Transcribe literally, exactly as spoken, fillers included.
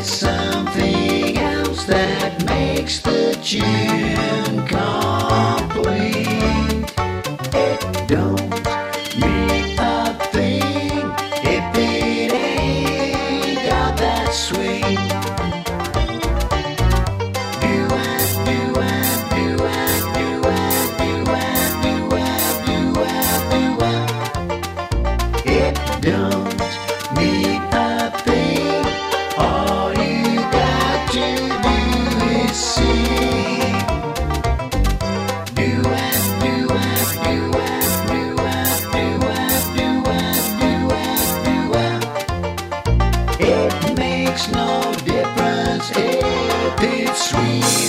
It's something else that makes the tune complete. It don't mean a thing if it ain't got that swing. Do-wah, do-wah, do-wah, do-wah, do-wah, do-wah, do-wah, do-wah. It don't mean a thing. All you got to do is sing. Do-wah, do-wah, do-wah, do-wah, do-wah, do-wah, do-wah, do-wah. It makes no difference if it's sweet.